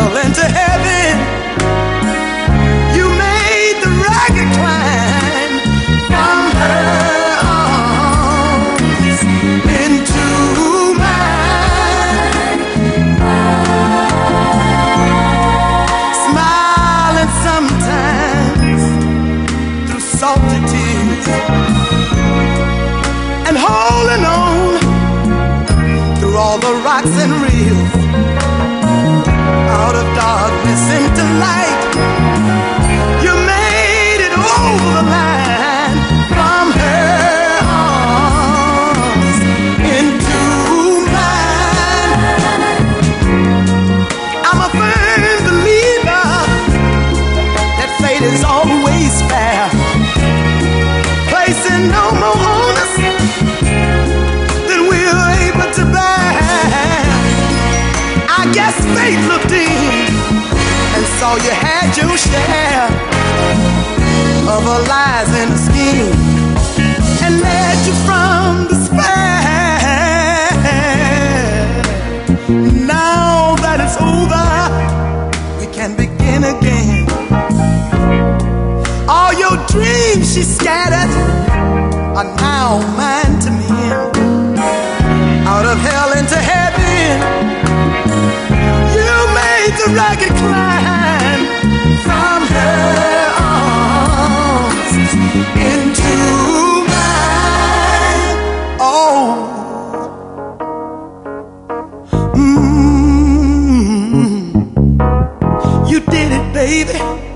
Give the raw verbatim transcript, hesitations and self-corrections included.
hell into heaven. You made the rugged climb from her arms into mine. Smiling sometimes through salty tears, and holding on through all the rocks and reels. Out of darkness into light, you made it over the line. From her arms into mine. I'm a firm believer that fate is always fair, placing no more on us than we're able to bear. I guess fate looked in and saw you had your share of her lies and a scheme, and led you from despair. Now that it's over, we can begin again. All your dreams she scattered are now mine to mend. Out of hell into heaven, you made the rugged climb from her arms into mine. Oh, mm-hmm. You did it, baby.